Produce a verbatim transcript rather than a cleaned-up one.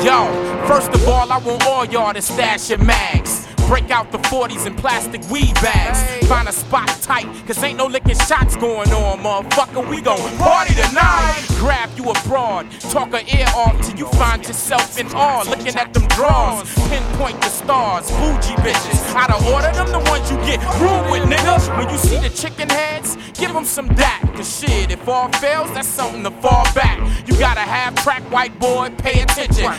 Yo, first of all, I want all y'all to stash your mags. Break out the forties and plastic weed bags. Find a spot tight, cause ain't no licking shots going on, motherfucker. We gon' party tonight. Grab you a broad, talk her ear off till you find yourself in awe. Looking at them draws, pinpoint the stars, bougie bitches. Out of order, them the ones you get rude with, nigga. When you see the chicken heads, give them some that. Cause shit, if all fails, that's something to fall back. You gotta have crack, white boy, pay attention.